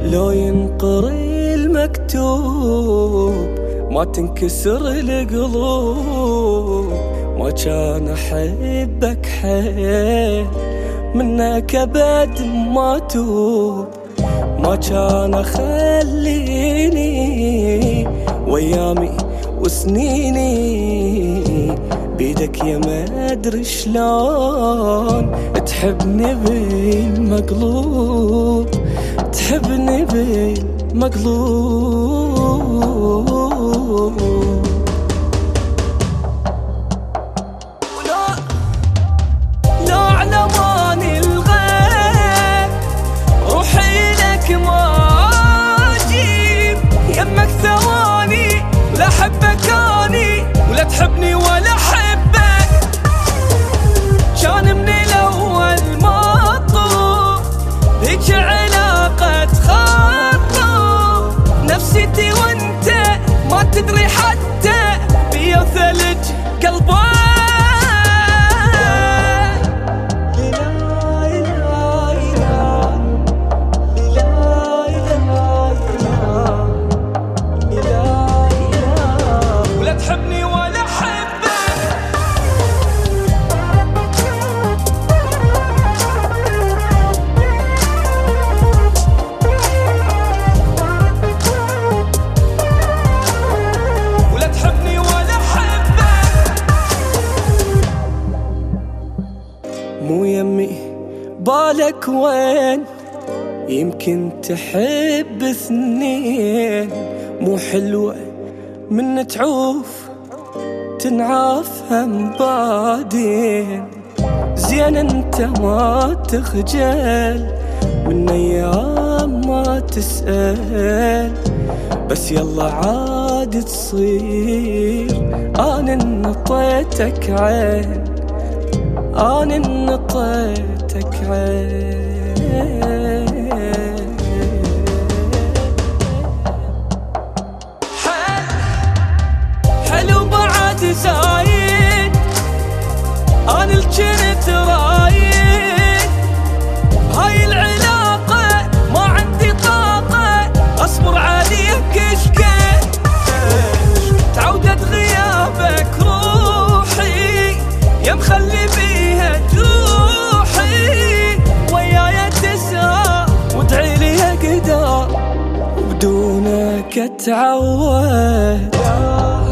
لو ينقري المكتوب ما تنكسر القلوب. ما كان أحبك حيل منك أبد ما توب. ما كان أخليني وأيامي وسنيني بيدك يا ما أدري شلون تحبني بالمقلوب، تحبني بالمقلوب. لا علمان الغيب روحي لك ما أجيب يمك ثواني لا أحبك أني ولا تحبني ولا أحبك. كان من الأول مطلوب هيك علاقة تخطب نفسيتي وانت ما تدري حتى بيا ثلج قلبك. مو يمي بالك وين يمكن تحب اثنين. مو حلوة من تعوف تنعاف هم بعدين. زين انت ما تخجل من ايام ما تسأل بس يلا عاد تصير. انا نطيتك عين، أنا نطيتك عين. حلو بعد زايد أنا اللي كنت رايد. هاي العلاقة ما عندي طاقة أصبر عليك شكيت. تعودت غيابك روحي يا مخلي بيها جروحي. وياي تسهى وادعي لي اقدر وبدونك اتعود.